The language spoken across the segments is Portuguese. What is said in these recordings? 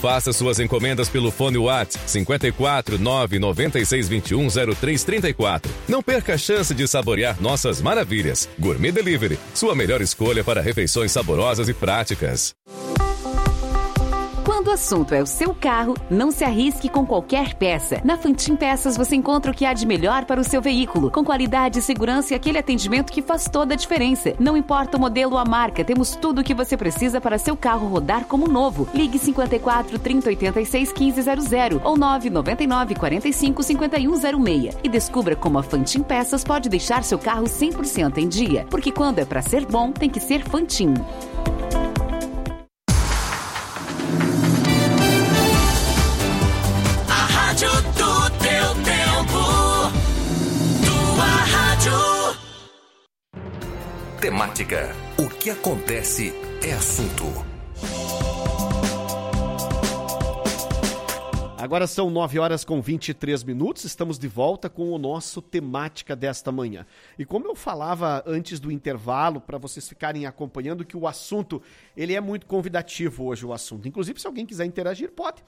faça suas encomendas pelo fone WhatsApp 54 996 21 0334. Não perca a chance de saborear nossas maravilhas. Gourmet Delivery, sua melhor escolha para refeições saborosas e práticas. Quando o assunto é o seu carro, não se arrisque com qualquer peça. Na Fantin Peças você encontra o que há de melhor para o seu veículo, com qualidade, segurança e aquele atendimento que faz toda a diferença. Não importa o modelo ou a marca, temos tudo o que você precisa para seu carro rodar como novo. Ligue 54 30 86 1500 ou 999 45 5106 e descubra como a Fantin Peças pode deixar seu carro 100% em dia. Porque quando é para ser bom, tem que ser Fantin. Temática. O que acontece é assunto. Agora são 9h23, estamos de volta com o nosso Temática desta manhã. E como eu falava antes do intervalo, para vocês ficarem acompanhando, que o assunto, ele é muito convidativo hoje, o assunto. Inclusive, se alguém quiser interagir, pode.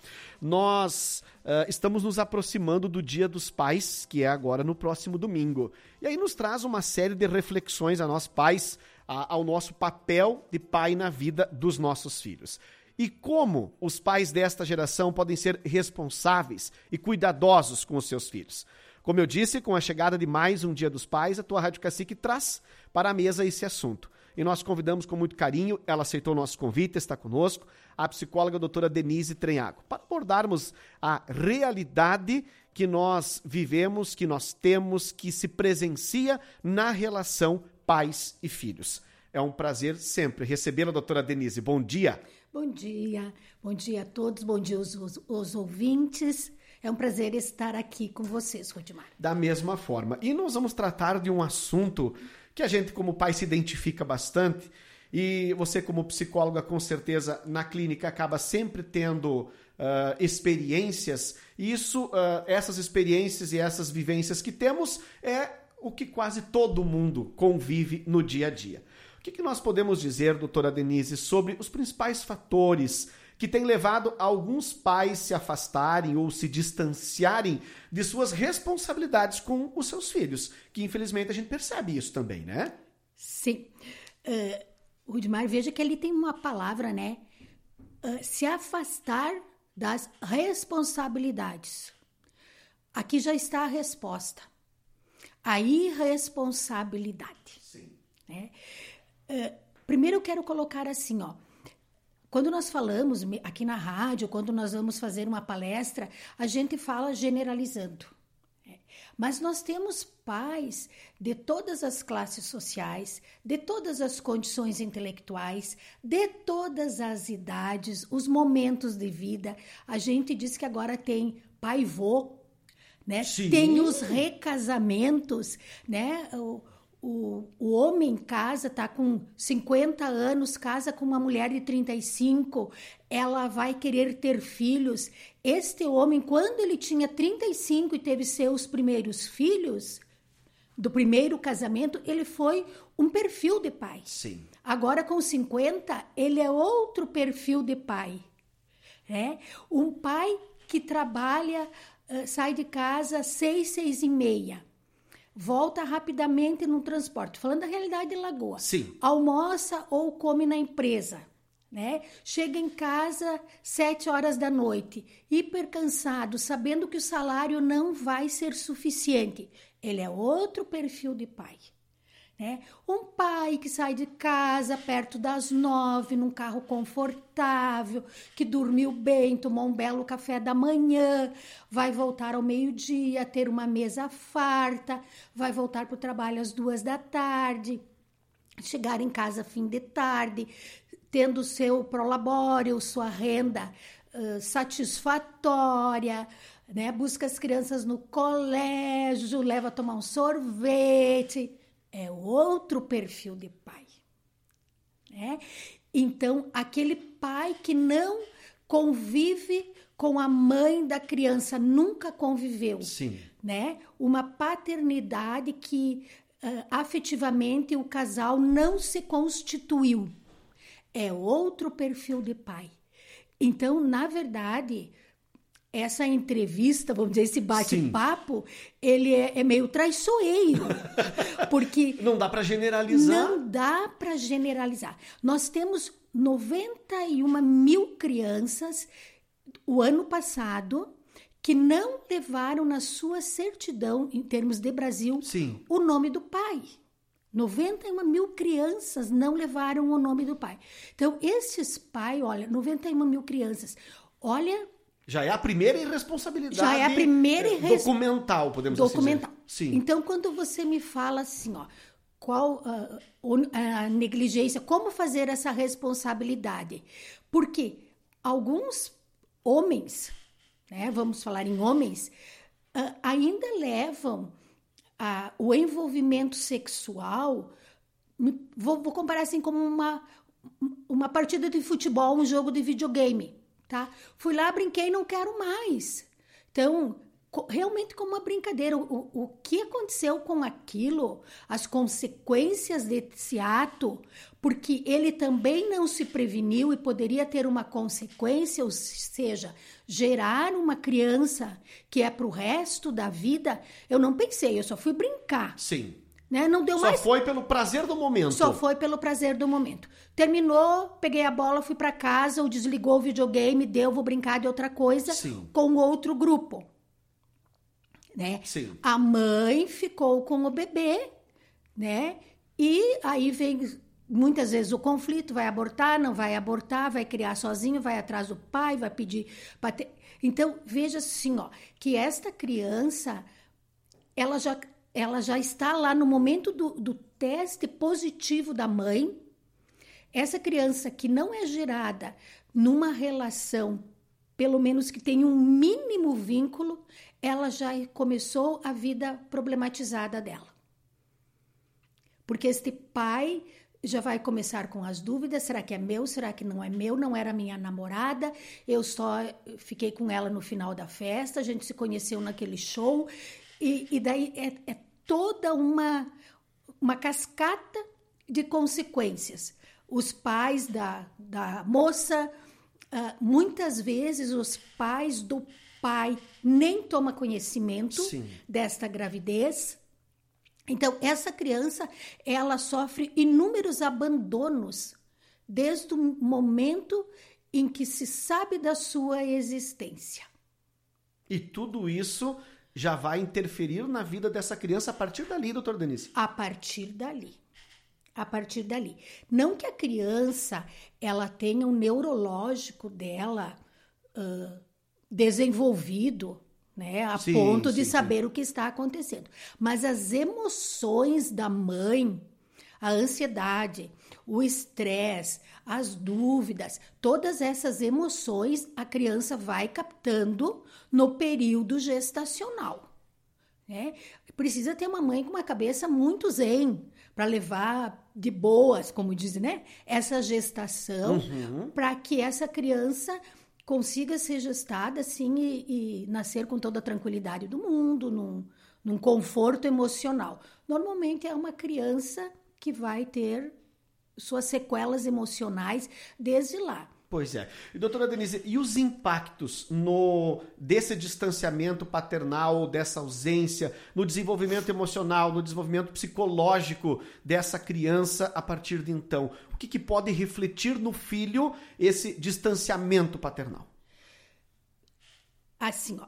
Nós estamos nos aproximando do Dia dos Pais, que é agora no próximo domingo. E aí nos traz uma série de reflexões a nós pais, ao nosso papel de pai na vida dos nossos filhos. E como os pais desta geração podem ser responsáveis e cuidadosos com os seus filhos. Como eu disse, com a chegada de mais um Dia dos Pais, a tua Rádio Cacique traz para a mesa esse assunto. E nós convidamos com muito carinho, ela aceitou o nosso convite, está conosco, a psicóloga a doutora Denise Trenhago, para abordarmos a realidade que nós vivemos, que nós temos, que se presencia na relação pais e filhos. É um prazer sempre recebê-la, doutora Denise. Bom dia. Bom dia a todos, bom dia aos ouvintes. É um prazer estar aqui com vocês, Rudimar. Da mesma forma. E nós vamos tratar de um assunto que a gente, como pai, se identifica bastante. E você, como psicóloga, com certeza, na clínica, acaba sempre tendo experiências. E essas experiências e essas vivências que temos é o que quase todo mundo convive no dia a dia. O que nós podemos dizer, doutora Denise, sobre os principais fatores que têm levado alguns pais se afastarem ou se distanciarem de suas responsabilidades com os seus filhos? Que, infelizmente, a gente percebe isso também, né? Sim. Rudimar, veja que ali tem uma palavra, né? Se afastar das responsabilidades. Aqui já está a resposta. A irresponsabilidade. Sim. Né? Primeiro eu quero colocar assim, ó. Quando nós falamos aqui na rádio, quando nós vamos fazer uma palestra, a gente fala generalizando. Mas nós temos pais de todas as classes sociais, de todas as condições intelectuais, de todas as idades, os momentos de vida. A gente diz que agora tem pai-vô, né? Tem os recasamentos, né? O homem casa, está com 50 anos, casa com uma mulher de 35, ela vai querer ter filhos. Este homem, quando ele tinha 35 e teve seus primeiros filhos, do primeiro casamento, ele foi um perfil de pai. Sim. Agora, com 50, ele é outro perfil de pai. Né? Um pai que trabalha, sai de casa às 6h30. Volta rapidamente no transporte, falando da realidade de Lagoa. Sim. Almoça ou come na empresa, né? Chega em casa 7h da noite, hiper cansado, sabendo que o salário não vai ser suficiente. Ele é outro perfil de pai. Né? Um pai que sai de casa perto das 9, num carro confortável, que dormiu bem, tomou um belo café da manhã, vai voltar ao meio-dia, ter uma mesa farta, vai voltar para o trabalho às 2h, chegar em casa fim de tarde, tendo seu prolabório, sua renda satisfatória, né? Busca as crianças no colégio, leva a tomar um sorvete. É outro perfil de pai, né? Então, aquele pai que não convive com a mãe da criança, nunca conviveu. Sim. Né? Uma paternidade que afetivamente o casal não se constituiu. É outro perfil de pai. Então, na verdade, essa entrevista, vamos dizer, esse bate-papo, ele é meio traiçoeiro, porque... Não dá para generalizar. Não dá para generalizar. Nós temos 91 mil crianças, o ano passado, que não levaram na sua certidão, em termos de Brasil, Sim. o nome do pai. 91 mil crianças não levaram o nome do pai. Então, esses pais, olha, 91 mil crianças, olha... Já é a primeira irresponsabilidade. Já é a primeira documental, podemos documental. assim dizer. Sim. Então, quando você me fala assim, ó, qual a negligência, como fazer essa responsabilidade? Porque alguns homens, né, vamos falar em homens, ainda levam o envolvimento sexual, vou comparar assim como uma partida de futebol, um jogo de videogame. Tá? Fui lá, brinquei, não quero mais. Então, realmente como uma brincadeira. O que aconteceu com aquilo, as consequências desse ato, porque ele também não se preveniu e poderia ter uma consequência, ou seja, gerar uma criança que é para o resto da vida, eu não pensei, eu só fui brincar. Sim. Né? Não deu mais... Só foi pelo prazer do momento. Só foi pelo prazer do momento. Terminou, peguei a bola, fui para casa, ou desligou o videogame, vou brincar de outra coisa. Sim. Com outro grupo. Né? Sim. A mãe ficou com o bebê, né? E aí vem muitas vezes o conflito, vai abortar, não vai abortar, vai criar sozinho, vai atrás do pai, vai pedir para ter... Então, veja assim, ó, que esta criança, ela já está lá no momento do teste positivo da mãe. Essa criança que não é gerada numa relação, pelo menos que tenha um mínimo vínculo, ela já começou a vida problematizada dela. Porque este pai já vai começar com as dúvidas, será que é meu, será que não é meu, não era minha namorada, eu só fiquei com ela no final da festa, a gente se conheceu naquele show, e daí é toda uma cascata de consequências. Os pais da moça, muitas vezes os pais do pai nem tomam conhecimento Sim. desta gravidez. Então, essa criança, ela sofre inúmeros abandonos desde o momento em que se sabe da sua existência. E tudo isso já vai interferir na vida dessa criança a partir dali, doutora Denise? A partir dali. Não que a criança ela tenha o neurológico dela desenvolvido, né, a ponto de saber o que está acontecendo. Mas as emoções da mãe, a ansiedade, o estresse, as dúvidas, todas essas emoções a criança vai captando no período gestacional. Né? Precisa ter uma mãe com uma cabeça muito zen para levar de boas, como dizem, né? Essa gestação, para que essa criança consiga ser gestada assim e nascer com toda a tranquilidade do mundo, num conforto emocional. Normalmente é uma criança que vai ter suas sequelas emocionais desde lá. Pois é. E, doutora Denise, e os impactos desse distanciamento paternal, dessa ausência, no desenvolvimento emocional, no desenvolvimento psicológico dessa criança a partir de então? O que pode refletir no filho esse distanciamento paternal? Assim,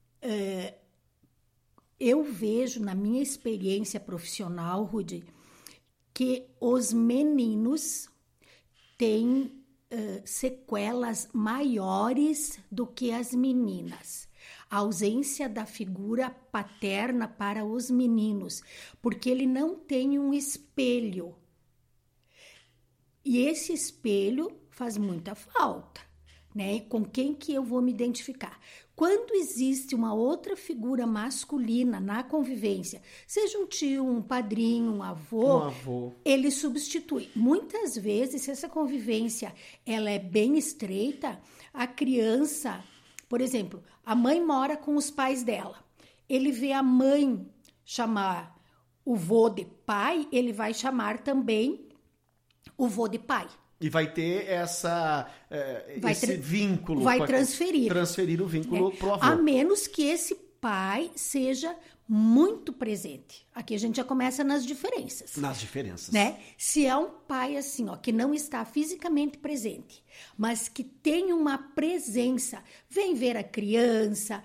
eu vejo na minha experiência profissional, Rudy, que os meninos têm sequelas maiores do que as meninas. A ausência da figura paterna para os meninos, porque ele não tem um espelho. E esse espelho faz muita falta, né? Com quem que eu vou me identificar? Quando existe uma outra figura masculina na convivência, seja um tio, um padrinho, um avô, ele substitui. Muitas vezes, se essa convivência ela é bem estreita, a criança, por exemplo, a mãe mora com os pais dela. Ele vê a mãe chamar o vô de pai, ele vai chamar também o vô de pai. E vai ter esse vínculo. Vai transferir. Transferir o vínculo pro avô. A menos que esse pai seja muito presente. Aqui a gente já começa nas diferenças. Nas diferenças. Né? Se é um pai assim, ó, que não está fisicamente presente, mas que tem uma presença, vem ver a criança,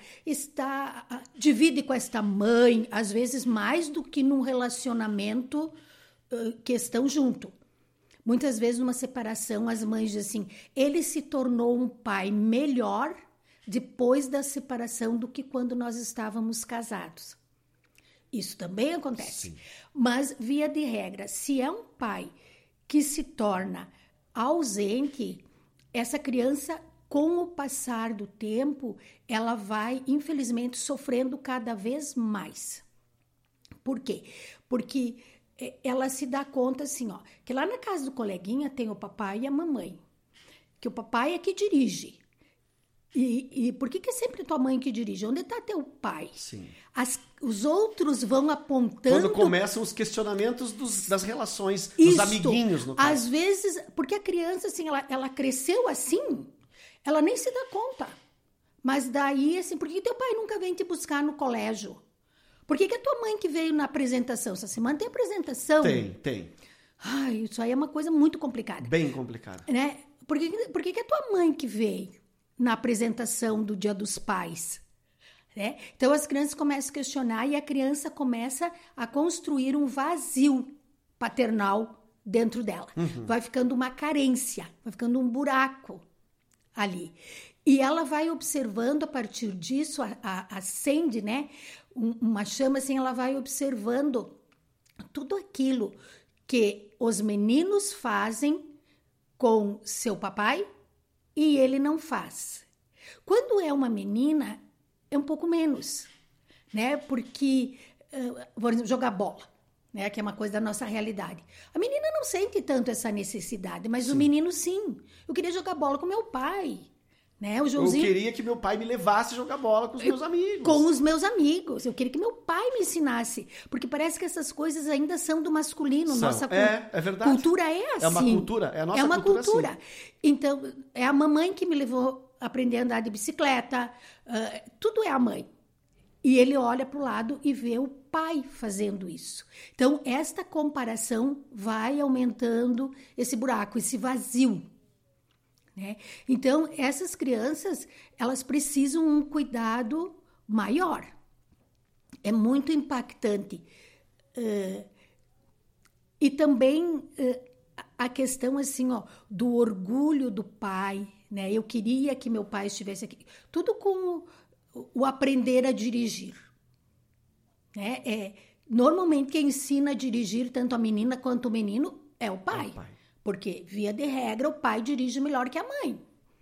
divide com esta mãe, às vezes mais do que num relacionamento que estão junto. Muitas vezes numa separação as mães dizem assim, ele se tornou um pai melhor depois da separação do que quando nós estávamos casados. Isso também acontece. Sim. Mas, via de regra, se é um pai que se torna ausente, essa criança, com o passar do tempo, ela vai, infelizmente, sofrendo cada vez mais. Por quê? Porque ela se dá conta, assim, ó, que lá na casa do coleguinha tem o papai e a mamãe. Que o papai é que dirige. E por que é sempre tua mãe que dirige? Onde está teu pai? Sim. Os outros vão apontando... Quando começam os questionamentos das relações, dos amiguinhos, no caso. Às vezes, porque a criança, assim, ela cresceu assim, ela nem se dá conta. Mas daí, assim, por que teu pai nunca vem te buscar no colégio? Por que a tua mãe que veio na apresentação? Essa semana tem apresentação? Tem. Ai, isso aí é uma coisa muito complicada. Bem complicada. Né? Por que a tua mãe que veio na apresentação do Dia dos Pais? Né? Então, as crianças começam a questionar e a criança começa a construir um vazio paternal dentro dela. Uhum. Vai ficando uma carência, vai ficando um buraco ali. E ela vai observando, a partir disso, acende, né? Uma chama assim, ela vai observando tudo aquilo que os meninos fazem com seu papai e ele não faz. Quando é uma menina, é um pouco menos, né? Porque, por exemplo, jogar bola, né? Que é uma coisa da nossa realidade. A menina não sente tanto essa necessidade, mas o menino sim. Eu queria jogar bola com meu pai. Né? O Joãozinho, eu queria que meu pai me levasse a jogar bola com os meus amigos. Com os meus amigos. Eu queria que meu pai me ensinasse. Porque parece que essas coisas ainda são do masculino. Nossa é verdade. Cultura é assim. É uma cultura. É a nossa cultura. É uma cultura. Assim. Então, é a mamãe que me levou a aprender a andar de bicicleta. Tudo é a mãe. E ele olha para o lado e vê o pai fazendo isso. Então, esta comparação vai aumentando esse buraco, esse vazio. Né? Então, essas crianças, elas precisam um cuidado maior. É muito impactante. E também a questão assim, ó, do orgulho do pai. Né? Eu queria que meu pai estivesse aqui. Tudo com o aprender a dirigir. Né? Normalmente, quem ensina a dirigir tanto a menina quanto o menino é o pai. Porque, via de regra, o pai dirige melhor que a mãe.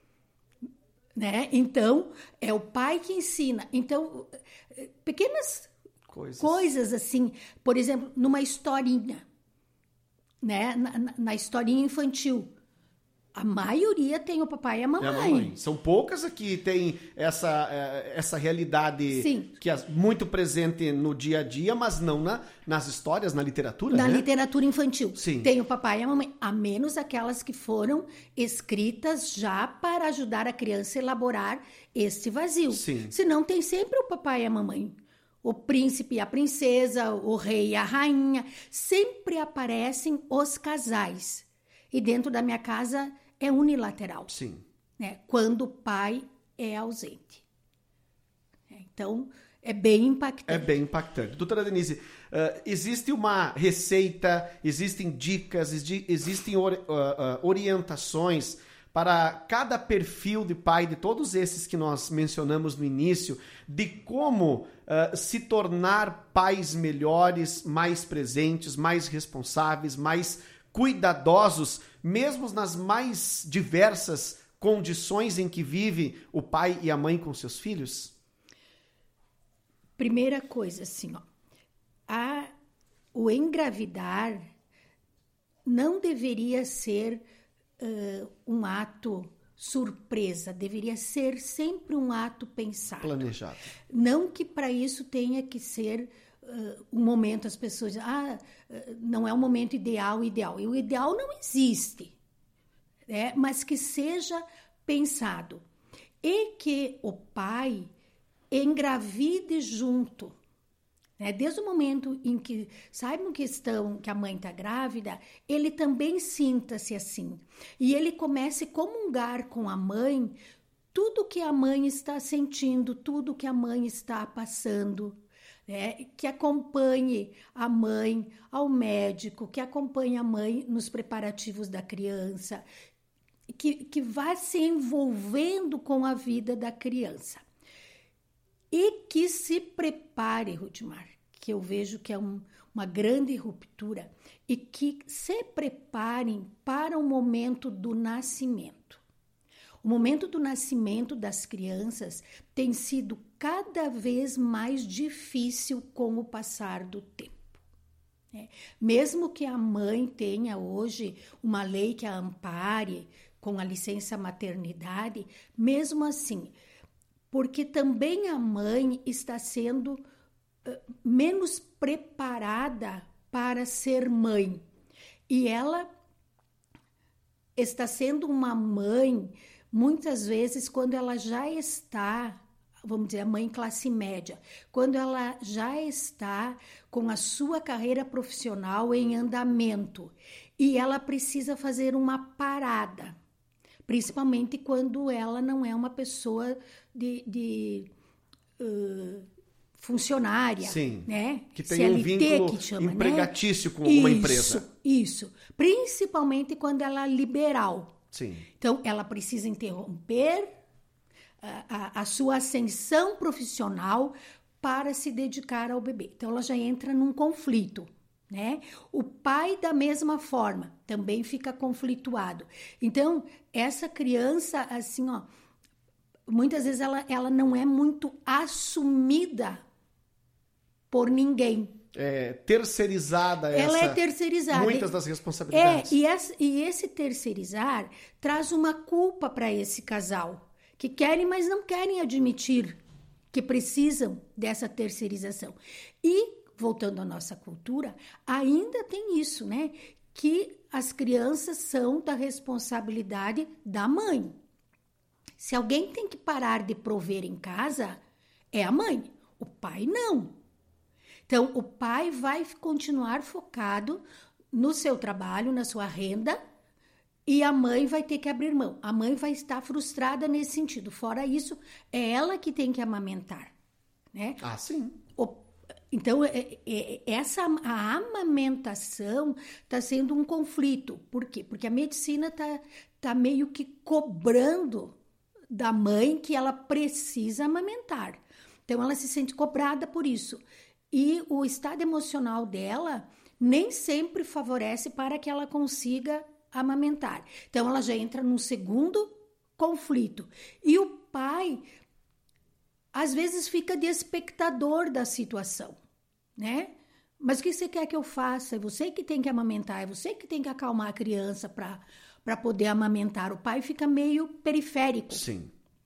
Né? Então, é o pai que ensina. Então, pequenas coisas assim. Por exemplo, numa historinha. Né? Na historinha infantil. A maioria tem o papai e a mamãe. São poucas aqui tem essa realidade. Sim. Que é muito presente no dia a dia, mas não nas histórias, na literatura. Na literatura infantil. Sim. Tem o papai e a mamãe, a menos aquelas que foram escritas já para ajudar a criança a elaborar esse vazio. Sim. Senão tem sempre o papai e a mamãe. O príncipe e a princesa, o rei e a rainha. Sempre aparecem os casais. E dentro da minha casa é unilateral. Sim. Né? Quando o pai é ausente. Então, é bem impactante. Doutora Denise, existe uma receita, existem dicas, existem orientações para cada perfil de pai, de todos esses que nós mencionamos no início, de como se tornar pais melhores, mais presentes, mais responsáveis, mais cuidadosos, mesmo nas mais diversas condições em que vive o pai e a mãe com seus filhos? Primeira coisa, assim, ó, o engravidar não deveria ser um ato surpresa, deveria ser sempre um ato pensado. Planejado. Não que para isso tenha que ser um momento, as pessoas dizem, não é um momento ideal. E o ideal não existe. mas que seja pensado. E que o pai engravide junto. Desde o momento em que saibam que a mãe está grávida, ele também sinta-se assim. E ele comece a comungar com a mãe tudo que a mãe está sentindo, tudo que a mãe está passando. Que acompanhe a mãe ao médico, que acompanhe a mãe nos preparativos da criança, que vá se envolvendo com a vida da criança. E que se prepare, Rudimar, que eu vejo que é uma grande ruptura, e que se preparem para o momento do nascimento. O momento do nascimento das crianças tem sido cada vez mais difícil com o passar do tempo. Mesmo que a mãe tenha hoje uma lei que a ampare com a licença maternidade, mesmo assim, porque também a mãe está sendo menos preparada para ser mãe. E ela está sendo uma mãe, muitas vezes, quando ela já está, vamos dizer, a mãe classe média, quando ela já está com a sua carreira profissional em andamento e ela precisa fazer uma parada, principalmente quando ela não é uma pessoa funcionária, sim, que tem CLT, um vínculo que chama, empregatício com alguma empresa. Isso, principalmente quando ela é liberal. Sim. Então, ela precisa interromper a sua ascensão profissional para se dedicar ao bebê. Então, ela já entra num conflito. O pai, da mesma forma, também fica conflituado. Então, essa criança, assim, muitas vezes ela não é muito assumida por ninguém. Terceirizada. Ela é terceirizada. Muitas das responsabilidades. E esse terceirizar traz uma culpa para esse casal, que querem, mas não querem admitir que precisam dessa terceirização. E, voltando à nossa cultura, ainda tem isso, que as crianças são da responsabilidade da mãe. Se alguém tem que parar de prover em casa, é a mãe. O pai não. Então, o pai vai continuar focado no seu trabalho, na sua renda, e a mãe vai ter que abrir mão. A mãe vai estar frustrada nesse sentido. Fora isso, é ela que tem que amamentar. Ah, sim. Então, a amamentação está sendo um conflito. Por quê? Porque a medicina tá meio que cobrando da mãe que ela precisa amamentar. Então, ela se sente cobrada por isso. E o estado emocional dela nem sempre favorece para que ela consiga amamentar. Então, ela já entra num segundo conflito. E o pai, às vezes, fica de espectador da situação, Mas o que você quer que eu faça? É você que tem que amamentar, é você que tem que acalmar a criança para poder amamentar. O pai fica meio periférico. Sim.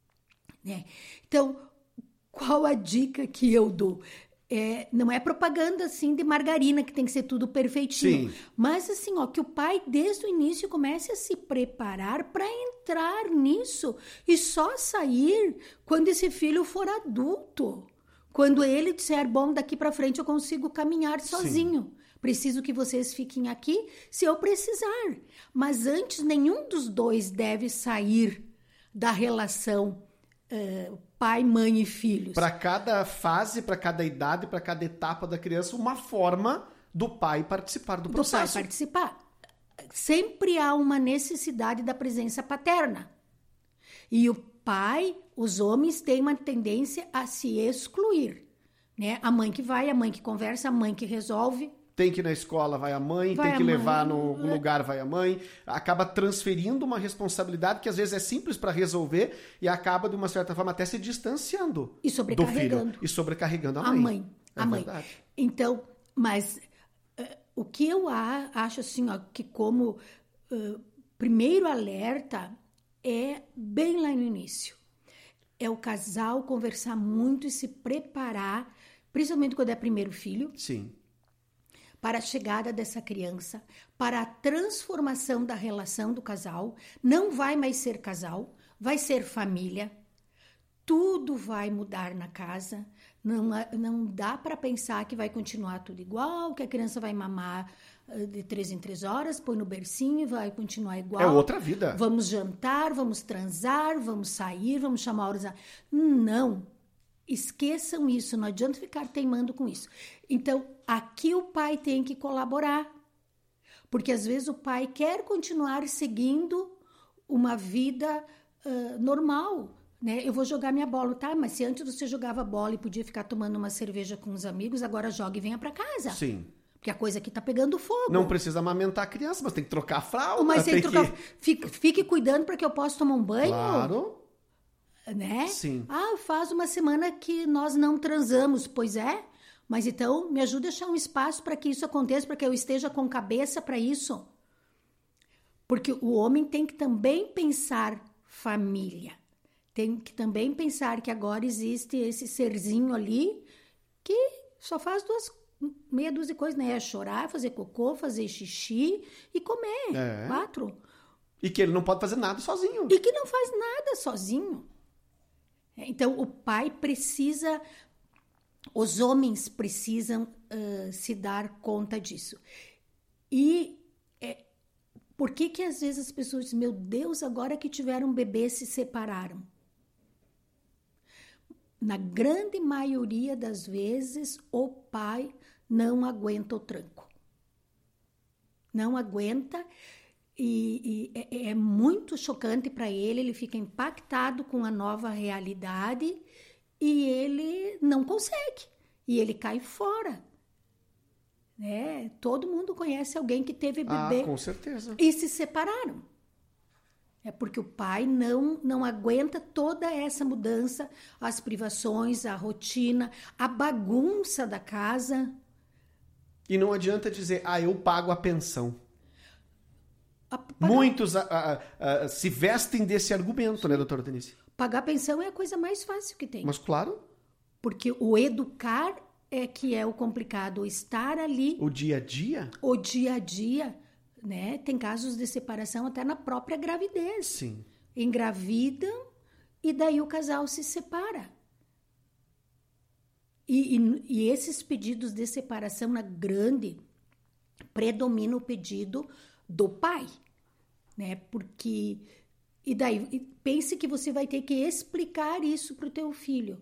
Então, qual a dica que eu dou? Não é propaganda assim de margarina que tem que ser tudo perfeitinho. Sim. Mas assim, que o pai desde o início comece a se preparar para entrar nisso e só sair quando esse filho for adulto. Quando ele disser, bom, daqui para frente eu consigo caminhar sozinho. Sim. Preciso que vocês fiquem aqui se eu precisar. Mas antes, nenhum dos dois deve sair da relação pai, mãe e filhos. Para cada fase, para cada idade, para cada etapa da criança, uma forma do pai participar do processo. Do pai participar. Sempre há uma necessidade da presença paterna. E o pai, os homens têm uma tendência a se excluir. A mãe que vai, a mãe que conversa, a mãe que resolve. Tem que ir na escola, vai a mãe, tem que levar no lugar, vai a mãe. Acaba transferindo uma responsabilidade que às vezes é simples para resolver e acaba, de uma certa forma, até se distanciando e sobrecarregando. do filho. E sobrecarregando a mãe. A mãe. Verdade. Então, mas o que eu acho assim, que como primeiro alerta é bem lá no início. É o casal conversar muito e se preparar, principalmente quando é primeiro filho. Sim. para a chegada dessa criança, para a transformação da relação do casal. Não vai mais ser casal, vai ser família. Tudo vai mudar na casa. Não dá para pensar que vai continuar tudo igual, que a criança vai mamar de 3 em 3 horas, põe no bercinho e vai continuar igual. É outra vida. Vamos jantar, vamos transar, vamos sair, vamos chamar horas. Não. Esqueçam isso, não adianta ficar teimando com isso. Então, aqui o pai tem que colaborar. Porque às vezes o pai quer continuar seguindo uma vida normal. Né? Eu vou jogar minha bola, tá? Mas se antes você jogava bola e podia ficar tomando uma cerveja com os amigos, agora joga e venha para casa. Sim. Porque a coisa aqui tá pegando fogo. Não precisa amamentar a criança, mas tem que trocar a fralda. Mas tem que trocar... Fique cuidando para que eu possa tomar um banho. Claro. Né? Sim. Faz uma semana que nós não transamos. Pois é. Mas então me ajuda a achar um espaço para que isso aconteça, para que eu esteja com cabeça para isso. Porque o homem tem que também pensar família. Tem que também pensar que agora existe esse serzinho ali que só faz meia dúzia de coisas, né? É chorar, fazer cocô, fazer xixi e comer. 4. E que ele não pode fazer nada sozinho. E que não faz nada sozinho. Então, o pai precisa... Os homens precisam se dar conta disso. E por que às vezes as pessoas dizem, meu Deus, agora que tiveram um bebê se separaram? Na grande maioria das vezes, o pai não aguenta o tranco. Não aguenta e é muito chocante para ele, ele fica impactado com a nova realidade e ele não consegue. E ele cai fora. Né? Todo mundo conhece alguém que teve bebê. Com certeza. E se separaram. É porque o pai não aguenta toda essa mudança, as privações, a rotina, a bagunça da casa. E não adianta dizer, eu pago a pensão. Muitos se vestem desse argumento, né, doutora Denise? Pagar pensão é a coisa mais fácil que tem. Mas claro. Porque o educar é que é o complicado, o estar ali. O dia a dia? O dia a dia. Né? Tem casos de separação até na própria gravidez. Sim. Engravidam e daí o casal se separa. E esses pedidos de separação, na grande, predomina o pedido do pai. Né? Porque... E daí, pense que você vai ter que explicar isso para o teu filho.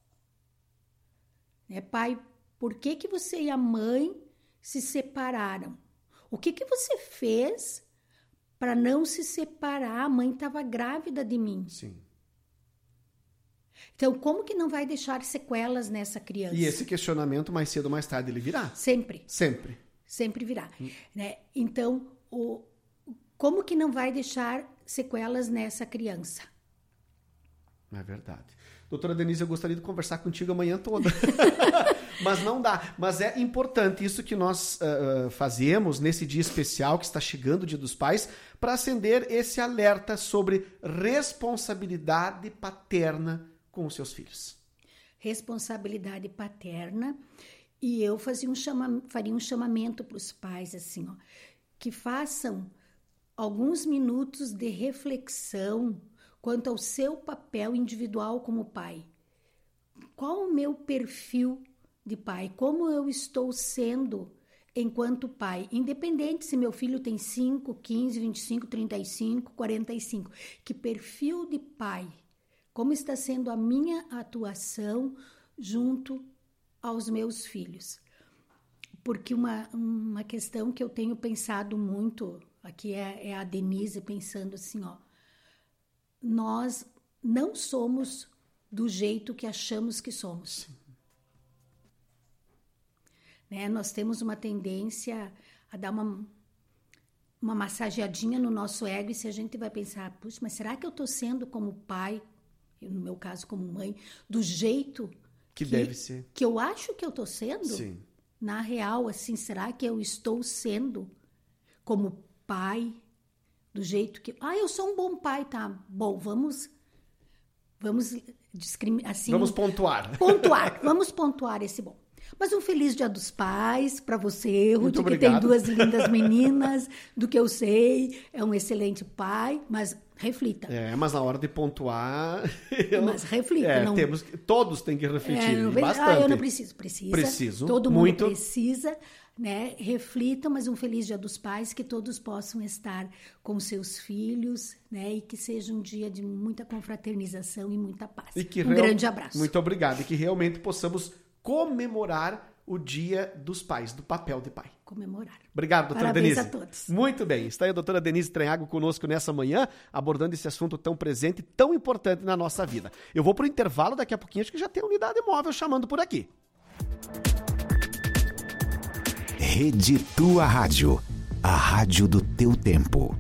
Né? Pai, por que você e a mãe se separaram? O que você fez para não se separar? A mãe estava grávida de mim. Sim. Então, como que não vai deixar sequelas nessa criança? E esse questionamento, mais cedo ou mais tarde, ele virá? Sempre. Sempre. Sempre virá. Né? Então, como que não vai deixar sequelas nessa criança? É verdade. Doutora Denise, eu gostaria de conversar contigo a manhã toda. Mas não dá. Mas é importante isso que nós fazemos nesse dia especial que está chegando, o Dia dos Pais, para acender esse alerta sobre responsabilidade paterna com os seus filhos. Responsabilidade paterna. E eu faria um chamamento para os pais, assim, que façam alguns minutos de reflexão quanto ao seu papel individual como pai. Qual o meu perfil de pai? Como eu estou sendo enquanto pai? Independente se meu filho tem 5, 15, 25, 35, 45. Que perfil de pai? Como está sendo a minha atuação junto aos meus filhos? Porque uma questão que eu tenho pensado muito, aqui é a Denise pensando assim, nós não somos do jeito que achamos que somos. Né? Nós temos uma tendência a dar uma massageadinha no nosso ego, e se a gente vai pensar, puxa, mas será que eu estou sendo como pai, no meu caso como mãe, do jeito que deve ser, que eu acho que eu estou sendo? Sim. Na real, assim, será que eu estou sendo como pai, do jeito que... eu sou um bom pai, tá? Bom, vamos discriminar, assim... Vamos pontuar. Vamos pontuar esse bom. Mas um feliz Dia dos Pais para você, Ruth, que obrigado. tem 2 lindas meninas, do que eu sei, é um excelente pai, mas reflita. Mas na hora de pontuar... Mas reflita. Não... todos têm que refletir bastante. Eu não preciso. Preciso. Todo muito. mundo precisa, né? Reflita, mas um feliz Dia dos Pais, que todos possam estar com seus filhos, né? E que seja um dia de muita confraternização e muita paz. Grande abraço. Muito obrigado. E que realmente possamos comemorar o Dia dos Pais, do papel de pai. Comemorar. Obrigado, doutora Parabéns Denise. a todos. Muito bem. Está aí a doutora Denise Trenhago conosco nessa manhã, abordando esse assunto tão presente e tão importante na nossa vida. Eu vou para o intervalo daqui a pouquinho, acho que já tem a unidade móvel chamando por aqui. Rede Tua Rádio, a rádio do teu tempo.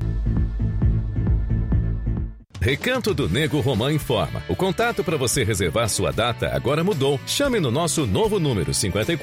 Recanto do Nego Romã informa. O contato para você reservar sua data agora mudou. Chame no nosso novo número 54